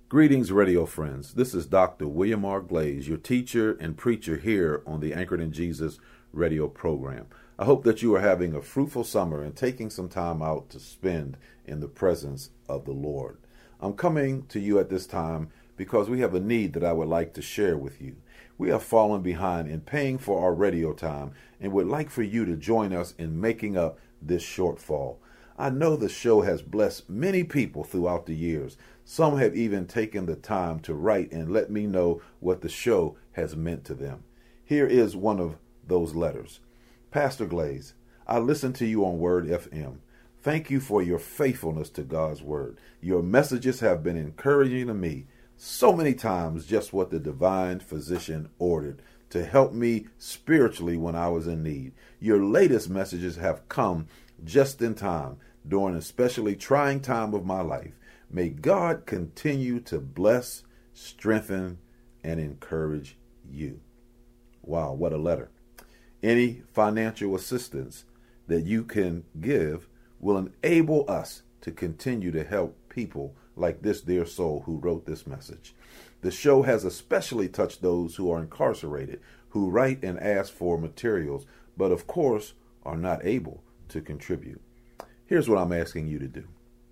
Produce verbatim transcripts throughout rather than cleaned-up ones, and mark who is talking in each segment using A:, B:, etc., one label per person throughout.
A: Greetings, radio friends. This is Doctor William R. Glaze, your teacher and preacher here on the Anchored in Jesus radio program. I hope that you are having a fruitful summer and taking some time out to spend in the presence of the Lord. I'm coming to you at this time because we have a need that I would like to share with you. We have fallen behind in paying for our radio time and would like for you to join us in making up this shortfall. I know the show has blessed many people throughout the years. Some have even taken the time to write and let me know what the show has meant to them. Here is one of those letters. Pastor Glaze, I listen to you on Word F M. Thank you for your faithfulness to God's Word. Your messages have been encouraging to me so many times, just what the divine physician ordered to help me spiritually when I was in need. Your latest messages have come just in time during an especially trying time of my life. May God continue to bless, strengthen, and encourage you. Wow, what a letter. Any financial assistance that you can give will enable us to continue to help people like this dear soul who wrote this message. The show has especially touched those who are incarcerated, who write and ask for materials, but of course are not able to contribute. Here's what I'm asking you to do.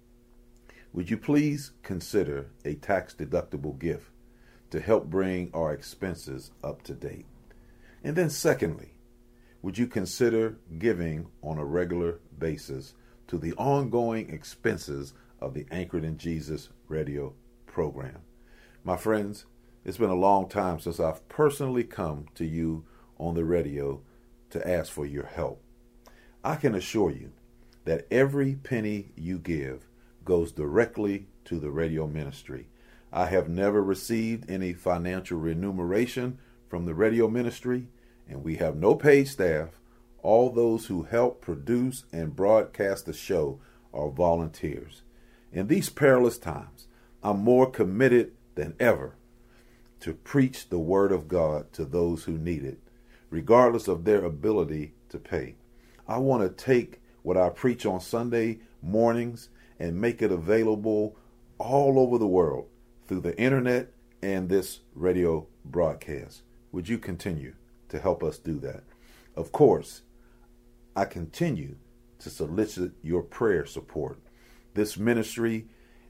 A: Would you please consider a tax-deductible gift to help bring our expenses up to date? And then secondly, would you consider giving on a regular basis to the ongoing expenses of the Anchored in Jesus radio program? My friends, it's been a long time since I've personally come to you on the radio to ask for your help. I can assure you that every penny you give goes directly to the radio ministry. I have never received any financial remuneration from the radio ministry, and we have no paid staff. All those who help produce and broadcast the show are volunteers. In these perilous times, I'm more committed than ever to preach the word of God to those who need it, regardless of their ability to pay. I want to take what I preach on Sunday mornings and make it available all over the world through the internet and this radio broadcast. Would you continue to help us do that? Of course, I continue to solicit your prayer support. This ministry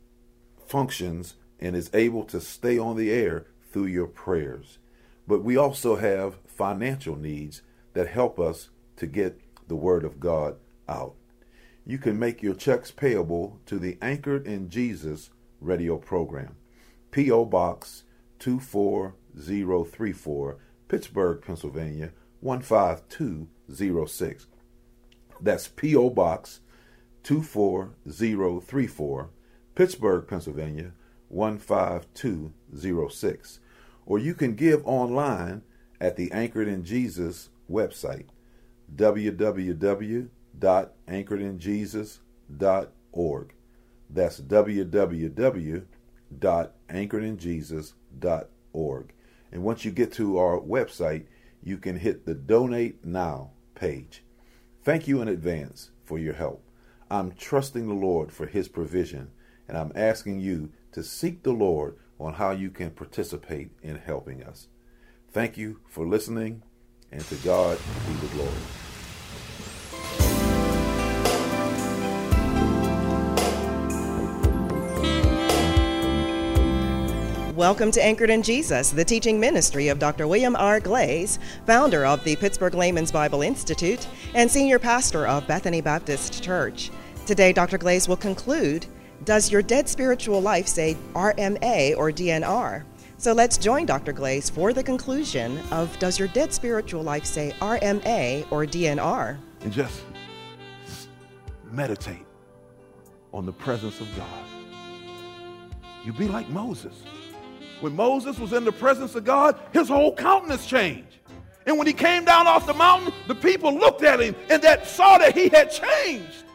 A: functions and is able to stay on the air through your prayers. But we also have financial needs that help us to get the word of God out. You can make your checks payable to the Anchored in Jesus radio program. P O. Box two four zero three four, Pittsburgh, Pennsylvania one five two zero six. That's P O. Box two four zero three four, Pittsburgh, Pennsylvania one five two zero six. Or you can give online at the Anchored in Jesus website, w w w dot anchored in jesus dot org. That's w w w dot anchored in jesus dot org. And once you get to our website, you can hit the Donate Now page. Thank you in advance for your help. I'm trusting the Lord for his provision, and I'm asking you to seek the Lord on how you can participate in helping us. Thank you for listening, and to God be the glory.
B: Welcome to Anchored in Jesus, the teaching ministry of Doctor William R. Glaze, founder of the Pittsburgh Layman's Bible Institute and senior pastor of Bethany Baptist Church. Today, Doctor Glaze will conclude, Does your dead spiritual life say R M A or D N R? So let's join Doctor Glaze for the conclusion of Does your dead spiritual life say R M A or D N R?
A: And just meditate on the presence of God. You be like Moses. When Moses was in the presence of God, his whole countenance changed. And when he came down off the mountain, the people looked at him and that saw that he had changed.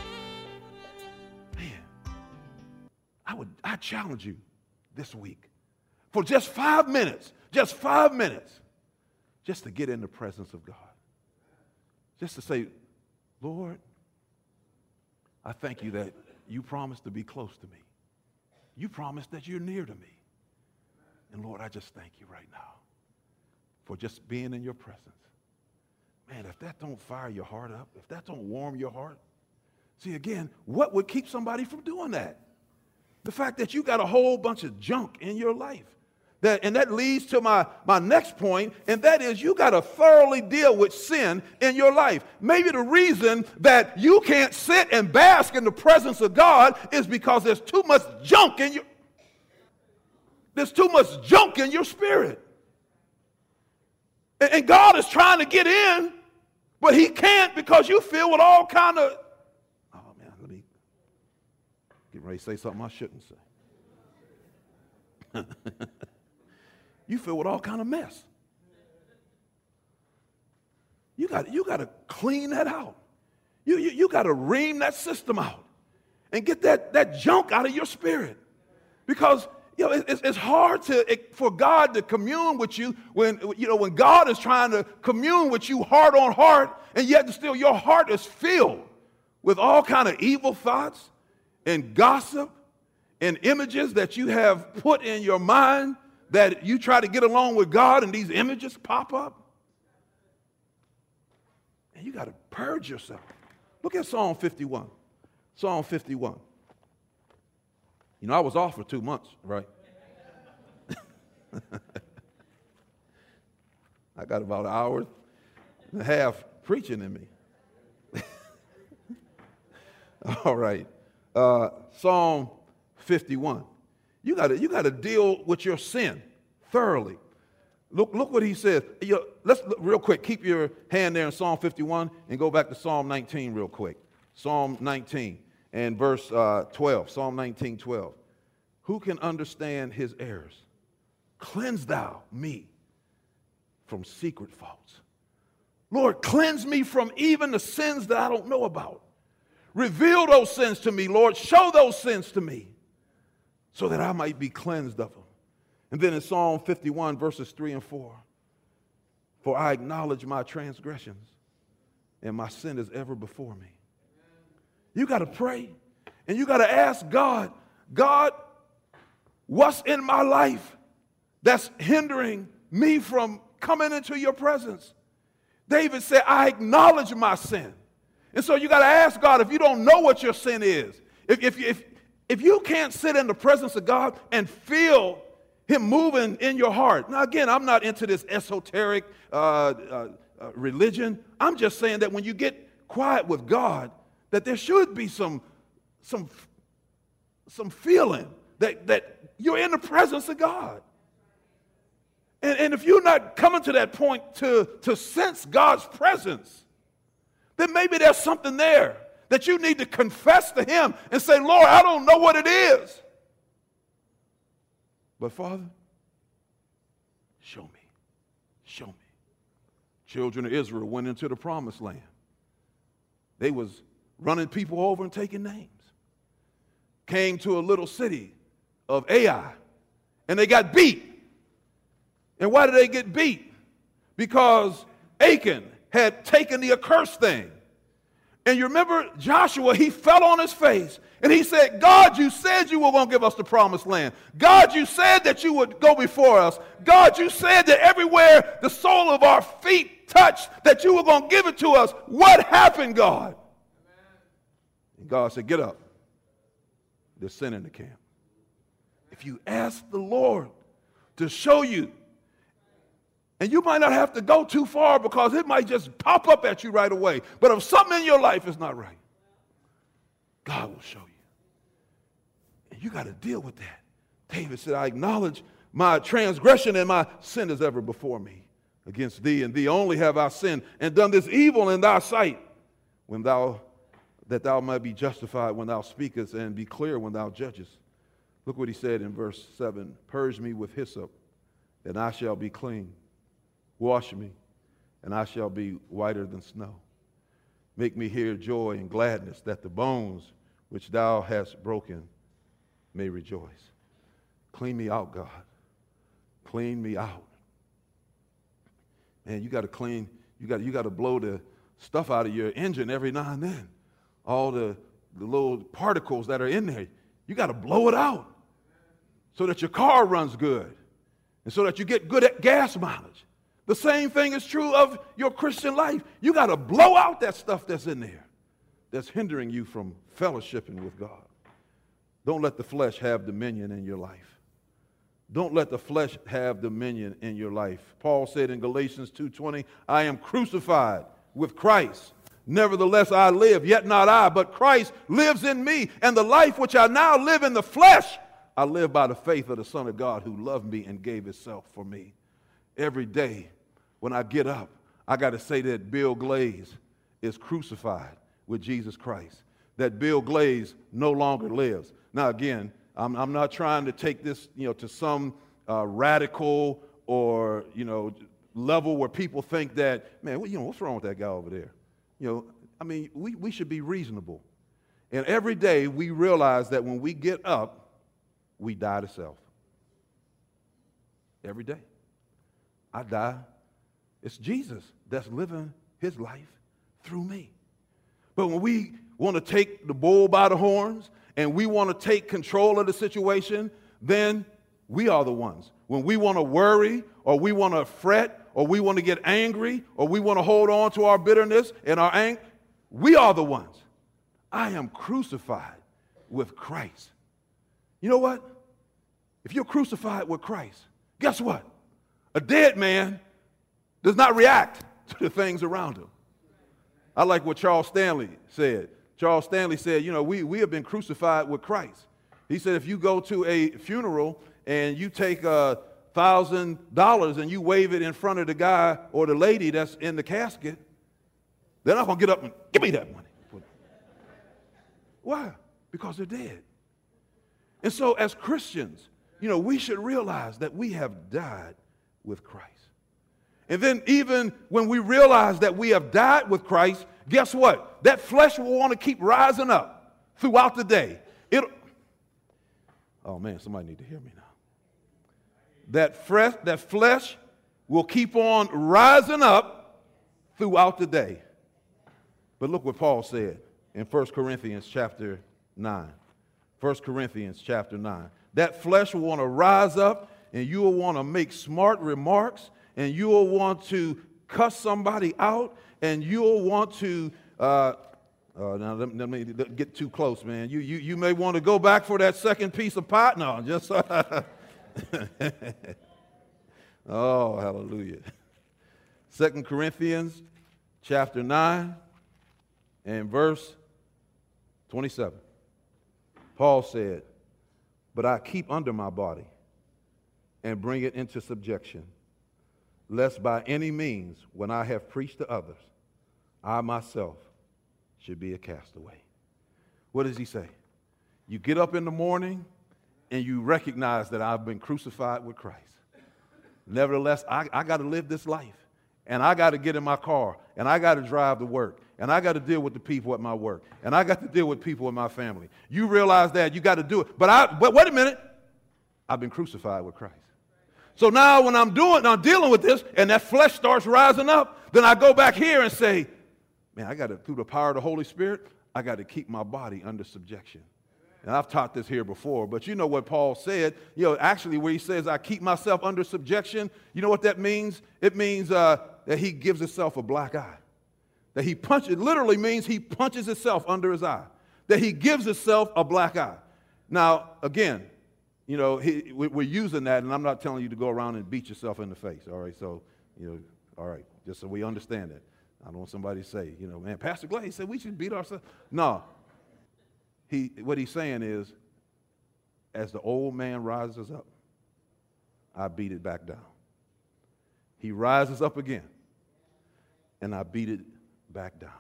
A: Man, I would I challenge you this week for just five minutes, just five minutes, just to get in the presence of God. Just to say, Lord, I thank you that you promised to be close to me. you promised that you're near to me. And Lord, I just thank you right now for just being in your presence. Man, if that don't fire your heart up, if that don't warm your heart, see, again, what would keep somebody from doing that? The fact that you got a whole bunch of junk in your life. That, and that leads to my, my next point, and that is you got to thoroughly deal with sin in your life. Maybe the reason that you can't sit and bask in the presence of God is because there's too much junk in your, there's too much junk in your spirit. And, and God is trying to get in, but he can't because you feel with all kind of, oh man, let me get ready to say something I shouldn't say. You fill with all kind of mess. You got you got to clean that out. You, you, you got to ream that system out and get that, that junk out of your spirit. Because you know, it's, it's hard to, it, for God to commune with you when, you know, when God is trying to commune with you heart on heart, and yet still your heart is filled with all kind of evil thoughts and gossip and images that you have put in your mind that you try to get along with God, and these images pop up. And you got to purge yourself. Look at Psalm fifty-one. Psalm fifty-one. You know, I was off for two months, right? I got about an hour and a half preaching in me. All right. Uh, Psalm fifty-one. You got to you got to deal with your sin thoroughly. Look look what he says. You know, let's look real quick. Keep your hand there in Psalm fifty-one and go back to Psalm nineteen real quick. Psalm nineteen and verse uh, twelve. Psalm nineteen, twelve. Who can understand his errors? Cleanse thou me from secret faults. Lord, cleanse me from even the sins that I don't know about. Reveal those sins to me, Lord. Show those sins to me, so that I might be cleansed of them. And then in Psalm fifty-one, verses three and four, for I acknowledge my transgressions, and my sin is ever before me. You got to pray, and you got to ask God, God, what's in my life that's hindering me from coming into your presence? David said, I acknowledge my sin. And so you got to ask God, if you don't know what your sin is, if, if, if, If you can't sit in the presence of God and feel him moving in your heart. Now, again, I'm not into this esoteric uh, uh, uh, religion. I'm just saying that when you get quiet with God, that there should be some, some, some feeling that, that you're in the presence of God. And, and if you're not coming to that point to, to sense God's presence, then maybe there's something there that you need to confess to him and say, Lord, I don't know what it is. But Father, show me. Show me. Children of Israel went into the promised land. They was running people over and taking names. Came to a little city of Ai, and they got beat. And why did they get beat? Because Achan had taken the accursed thing. And you remember Joshua, he fell on his face and he said, God, you said you were going to give us the promised land. God, you said that you would go before us. God, you said that everywhere the sole of our feet touched, that you were going to give it to us. What happened, God? And God said, get up. There's sin in the camp. If you ask the Lord to show you, and you might not have to go too far because it might just pop up at you right away. But if something in your life is not right, God will show you. And you got to deal with that. David said, I acknowledge my transgression and my sin is ever before me. Against thee and thee only have I sinned and done this evil in thy sight, when thou, that thou might be justified when thou speakest and be clear when thou judgest. Look what he said in verse seven. Purge me with hyssop, and I shall be clean. Wash me, and I shall be whiter than snow. Make me hear joy and gladness, that the bones which thou hast broken may rejoice. Clean me out, God. Clean me out. Man, you got to clean, you got you got to blow the stuff out of your engine every now and then. All the, the little particles that are in there, you got to blow it out. so that your car runs good, and so that you get good at gas mileage. The same thing is true of your Christian life. You got to blow out that stuff that's in there that's hindering you from fellowshipping with God. Don't let the flesh have dominion in your life. Don't let the flesh have dominion in your life. Paul said in Galatians two twenty, I am crucified with Christ. Nevertheless I live, yet not I, but Christ lives in me. And the life which I now live in the flesh, I live by the faith of the Son of God who loved me and gave himself for me. Every day when I get up, I got to say that Bill Glaze is crucified with Jesus Christ. That Bill Glaze no longer lives. Now again, I'm, I'm not trying to take this, you know, to some uh, radical or, you know, level where people think that, man, you know, what's wrong with that guy over there? You know, I mean, we, we should be reasonable. And every day we realize that when we get up, we die to self. Every day. I die. It's Jesus that's living his life through me. But when we want to take the bull by the horns and we want to take control of the situation, then we are the ones. When we want to worry or we want to fret or we want to get angry or we want to hold on to our bitterness and our anger, we are the ones. I am crucified with Christ. You know what? If you're crucified with Christ, guess what? A dead man does not react to the things around him. I like what Charles Stanley said. Charles Stanley said, you know, we, we have been crucified with Christ. He said if you go to a funeral and you take a thousand dollars and you wave it in front of the guy or the lady that's in the casket, they're not going to get up and give me that money. Why? Because they're dead. And so as Christians, you know, we should realize that we have died with Christ. And then even when we realize that we have died with Christ, guess what? That flesh will want to keep rising up throughout the day. It'll, oh man, somebody need to hear me now. That, fresh, that flesh will keep on rising up throughout the day. But look what Paul said in First Corinthians chapter nine. First Corinthians chapter nine. That flesh will want to rise up and you will want to make smart remarks and you will want to cuss somebody out and you'll want to, uh, uh, now let me, let me get too close, man. You, you, you may want to go back for that second piece of pot. No, just, oh, hallelujah. Second Corinthians chapter nine and verse twenty-seven. Paul said, but I keep under my body and bring it into subjection, lest by any means, when I have preached to others, I myself should be a castaway. What does he say? You get up in the morning and you recognize that I've been crucified with Christ. Nevertheless, I, I got to live this life. And I got to get in my car. And I got to drive to work. And I got to deal with the people at my work. And I got to deal with people in my family. You realize that. You got to do it. But, I, but wait a minute. I've been crucified with Christ. So now when I'm doing, I'm dealing with this, and that flesh starts rising up, then I go back here and say, man, I got to, through the power of the Holy Spirit, I got to keep my body under subjection. And I've taught this here before, but you know what Paul said, you know, actually where he says, I keep myself under subjection, you know what that means? It means uh, that he gives himself a black eye. That he punches, it literally means he punches himself under his eye. That he gives himself a black eye. Now, again, you know, he, we're using that, and I'm not telling you to go around and beat yourself in the face, all right? So, you know, all right, just so we understand that. I don't want somebody to say, you know, man, Pastor Glaze said we should beat ourselves. No. He, what he's saying is, as the old man rises up, I beat it back down. He rises up again, and I beat it back down.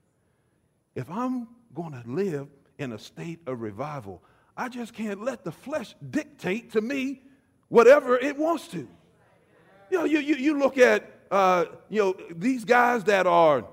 A: If I'm going to live in a state of revival, I just can't let the flesh dictate to me whatever it wants to. You know, you, you, you look at, uh, you know, these guys that are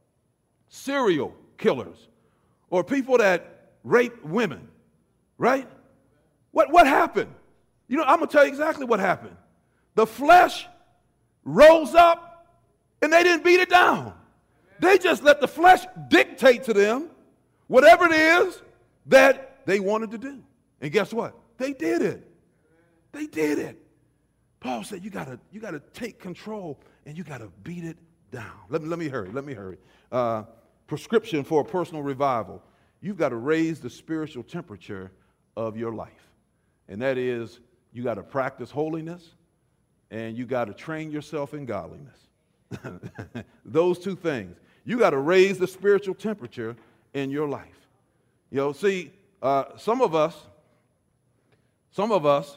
A: serial killers or people that rape women, right? What, what happened? You know, I'm going to tell you exactly what happened. The flesh rose up and they didn't beat it down. They just let the flesh dictate to them whatever it is that they wanted to do. And guess what? They did it.
C: They did it. Paul said, you gotta, you gotta take control and you gotta beat it down. Let me, let me hurry, let me hurry. Uh, prescription for a personal revival. You've got to raise the spiritual temperature of your life. And that is, you got to practice holiness and you got to train yourself in godliness. Those two things. You got to raise the spiritual temperature in your life. You know, see, uh, some of us, some of us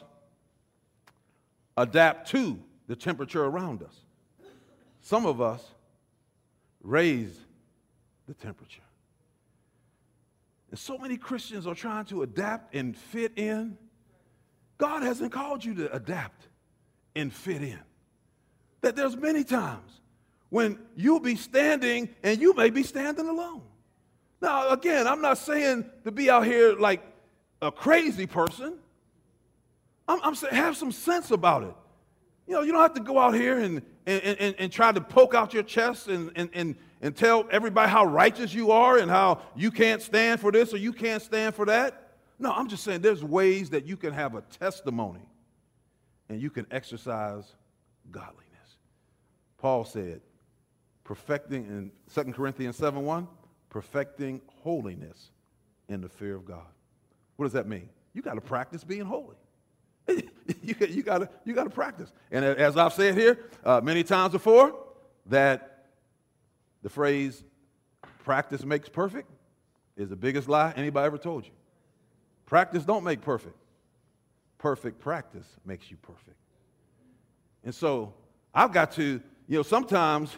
C: adapt to the temperature around us. Some of us raise the temperature. And so many Christians are trying to adapt and fit in. God hasn't called you to adapt and fit in. That there's many times when you'll be standing and you may be standing alone. Now, again, I'm not saying to be out here like a crazy person. I'm, I'm saying have some sense about it. You know, you don't have to go out here and, and, and, and try to poke out your chest and, and, and, and tell everybody how righteous you are and how you can't stand for this or you can't stand for that. No, I'm just saying there's ways that you can have a testimony and you can exercise godliness. Paul said, perfecting in Second Corinthians seven one, perfecting holiness in the fear of God. What does that mean? You got to practice being holy. you you got to you got to practice. And as I've said here uh, many times before, that the phrase "practice makes perfect" is the biggest lie anybody ever told you. Practice don't make perfect. Perfect practice makes you perfect. And so I've got to, you know, sometimes,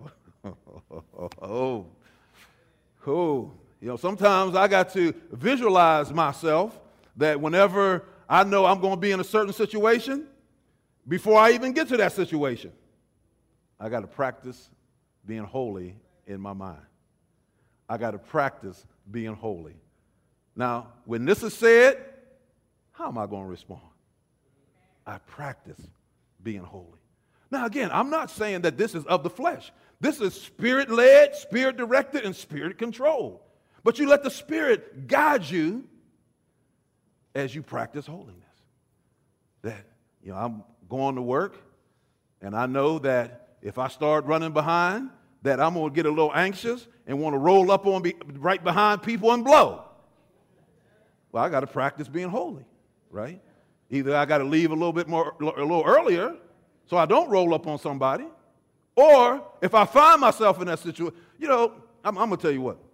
C: oh, oh, you know, sometimes I got to visualize myself that whenever I know I'm going to be in a certain situation, before I even get to that situation, I got to practice being holy in my mind. I got to practice being holy. Now, when this is said, how am I going to respond? I practice being holy. Now, again, I'm not saying that this is of the flesh. This is spirit-led, spirit-directed, and spirit-controlled. But you let the Spirit guide you as you practice holiness. That, you know, I'm going to work, and I know that if I start running behind, that I'm going to get a little anxious and want to roll up on be, right behind people and blow. Well, I got to practice being holy, right? Either I got to leave a little bit more, a little earlier, so I don't roll up on somebody, or if I find myself in that situation, you know, I'm, I'm going to tell you what.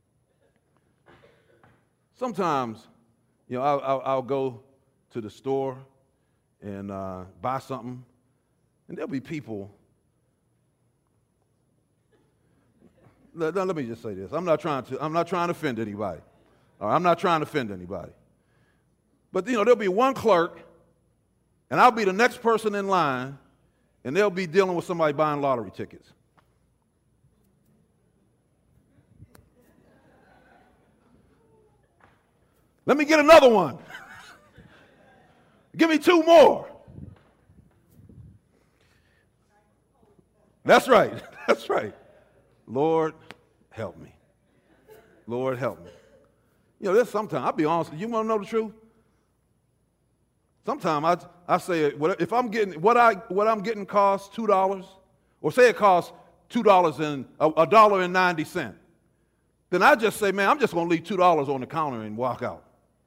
C: Sometimes, you know, I'll, I'll, I'll go to the store and uh, buy something, and there'll be people. Let, let me just say this: I'm not trying to. I'm not trying to offend anybody. Or I'm not trying to offend anybody. But, you know, there'll be one clerk, and I'll be the next person in line, and they'll be dealing with somebody buying lottery tickets. Let me get another one. Give me two more. That's right. That's right. Lord, help me. Lord, help me. You know, there's sometimes, I'll be honest, you want to know the truth? Sometimes I, I say, if I'm getting, what, I, what I'm getting costs two dollars, or say it costs two dollars and a dollar and ninety cents, then I just say, man, I'm just going to leave two dollars on the counter and walk out.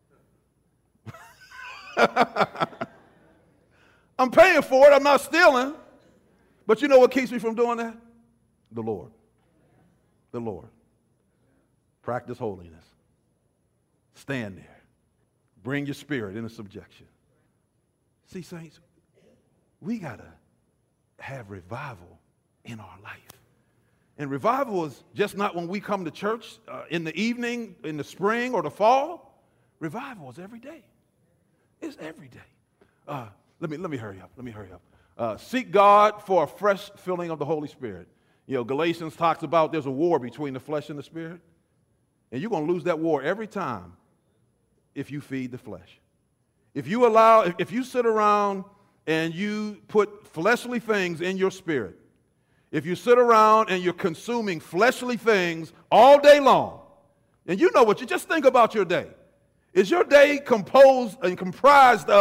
C: I'm paying for it, I'm not stealing. But you know what keeps me from doing that? The Lord. The Lord. Practice holiness. Stand there. Bring your spirit into subjection. See, saints, we got to have revival in our life. And revival is just not when we come to church uh, in the evening, in the spring, or the fall. Revival is every day. It's every day. Uh, let me, let me hurry up. Let me hurry up. Uh, seek God for a fresh filling of the Holy Spirit. You know, Galatians talks about there's a war between the flesh and the spirit. And you're going to lose that war every time if you feed the flesh. If you allow, if, if you sit around and you put fleshly things in your spirit, if you sit around and you're consuming fleshly things all day long, and you know what, you just think about your day. Is your day composed and comprised of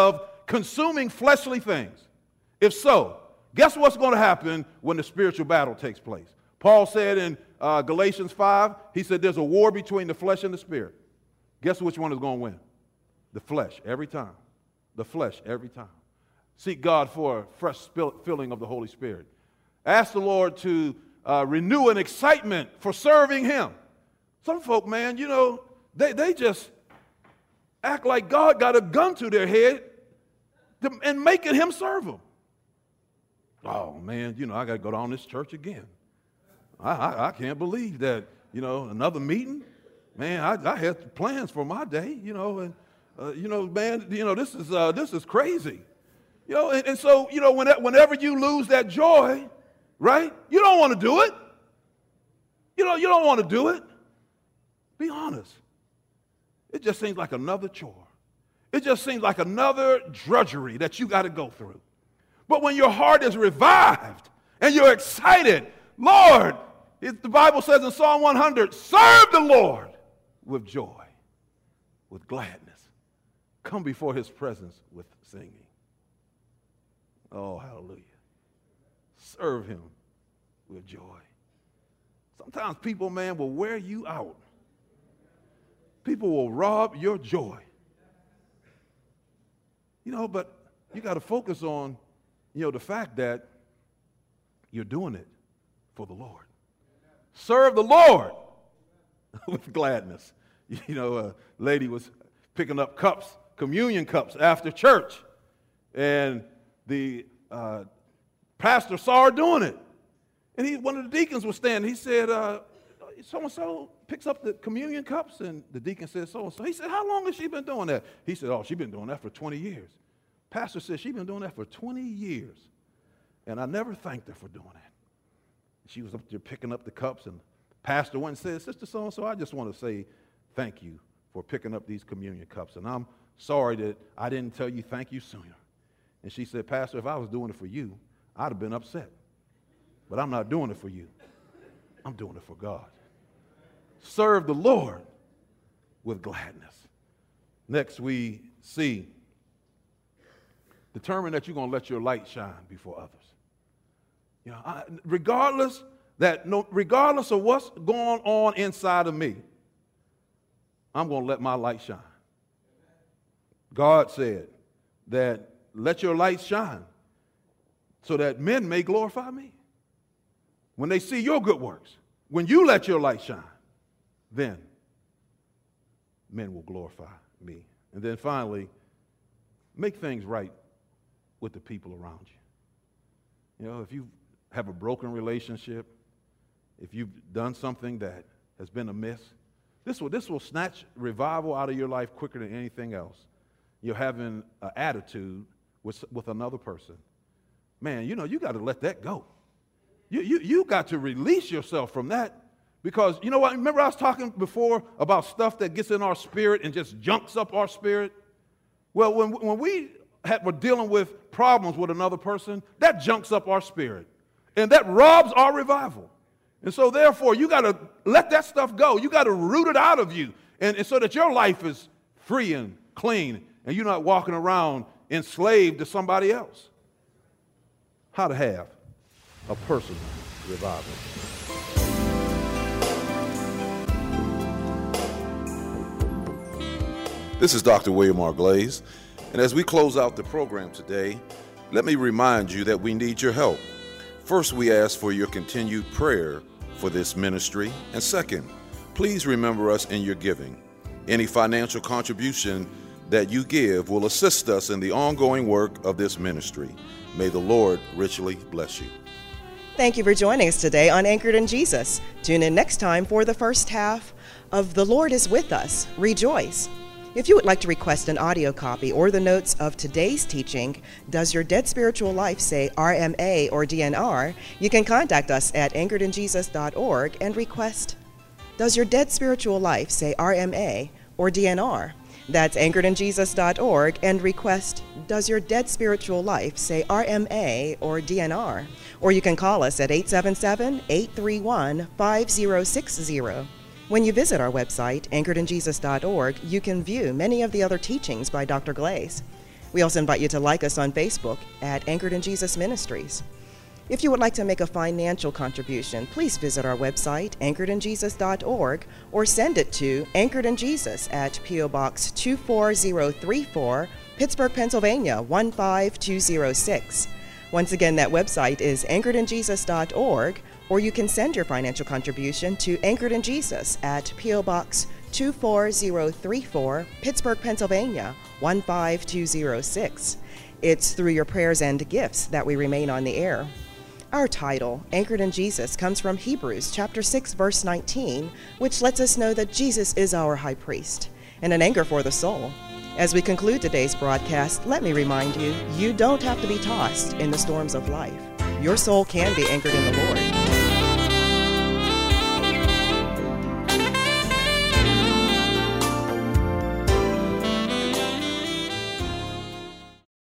C: consuming fleshly things? If so, guess what's going to happen when the spiritual battle takes place? Paul said in uh, Galatians five, he said there's a war between the flesh and the spirit. Guess which one is going to win? The flesh, every time. The flesh, every time. Seek God for a fresh filling of the Holy Spirit. Ask the Lord to uh, renew an excitement for serving Him. Some folk, man, you know, they, they just act like God got a gun to their head to, and making Him serve them. Oh, man, you know, I got to go down this church again. I, I, I can't believe that, you know, another meeting. Man, I, I had plans for my day, you know, and, uh, you know, man, you know, this is uh, this is crazy. You know, and, and so, you know, when, whenever you lose that joy, right, you don't want to do it. You know, you don't want to do it. Be honest. It just seems like another chore. It just seems like another drudgery that you got to go through. But when your heart is revived and you're excited, Lord, it, the Bible says in Psalm one hundred, serve the Lord with joy, with gladness. Come before His presence with singing. Oh, hallelujah. Serve Him with joy. Sometimes people, man, will wear you out. People will rob your joy. You know, but you got to focus on, you know, the fact that you're doing it for the Lord. Serve the Lord with gladness. You know, a lady was picking up cups, communion cups, after church, and the uh, pastor saw her doing it. And he, one of the deacons was standing. He said, uh, so-and-so picks up the communion cups, and the deacon said, so-and-so. He said, how long has she been doing that? He said, oh, she's been doing that for twenty years. Pastor said, she's been doing that for twenty years, and I never thanked her for doing that. She was up there picking up the cups, and pastor went and said, Sister so-and-so, I just want to say thank you for picking up these communion cups, and I'm sorry that I didn't tell you thank you sooner. And she said, Pastor, if I was doing it for you, I'd have been upset. But I'm not doing it for you. I'm doing it for God. Serve the Lord with gladness. Next, we see, determine that you're going to let your light shine before others. You know, I, regardless that no, regardless of what's going on inside of me, I'm going to let my light shine. God said that let your light shine so that men may glorify me. When they see your good works, when you let your light shine, then men will glorify me. And then finally, make things right with the people around you. You know, if you have a broken relationship, if you've done something that has been amiss, this will, this will snatch revival out of your life quicker than anything else. You're having an attitude with, with another person. Man, you know, you got to let that go. You, you, you got to release yourself from that. Because, you know what, remember I was talking before about stuff that gets in our spirit and just junks up our spirit? Well, when, when we have, we're dealing with problems with another person, that junks up our spirit. And that robs our revival. And so, therefore, you got to let that stuff go. You got to root it out of you. And, and so that your life is free and clean. And you're not walking around enslaved to somebody else. How to have a personal revival.
A: This is Doctor William R. Glaze, and as we close out the program today, let me remind you that we need your help. First, we ask for your continued prayer for this ministry, and second, please remember us in your giving. Any financial contribution that you give will assist us in the ongoing work of this ministry. May the Lord richly bless you.
B: Thank you for joining us today on Anchored in Jesus. Tune in next time for the first half of The Lord is With Us. Rejoice. If you would like to request an audio copy or the notes of today's teaching, Does Your Dead Spiritual Life Say R M A or D N R? You can contact us at anchored in jesus dot org and request, Does Your Dead Spiritual Life Say R M A or D N R? That's anchored in jesus dot org and request, Does Your Dead Spiritual Life Say R M A or D N R? Or you can call us at eight seven seven, eight three one, five zero six zero. When you visit our website, anchored in jesus dot org, you can view many of the other teachings by Doctor Glaze. We also invite you to like us on Facebook at Anchored in Jesus Ministries. If you would like to make a financial contribution, please visit our website, anchored in jesus dot org, or send it to Anchored in Jesus at P O Box two four zero three four, Pittsburgh, Pennsylvania one five two zero six. Once again, that website is anchored in jesus dot org, or you can send your financial contribution to Anchored in Jesus at P O Box two four zero three four, Pittsburgh, Pennsylvania one five two zero six. It's through your prayers and gifts that we remain on the air. Our title, Anchored in Jesus, comes from Hebrews chapter six, verse nineteen, which lets us know that Jesus is our high priest and an anchor for the soul. As we conclude today's broadcast, let me remind you, you don't have to be tossed in the storms of life. Your soul can be anchored in the Lord.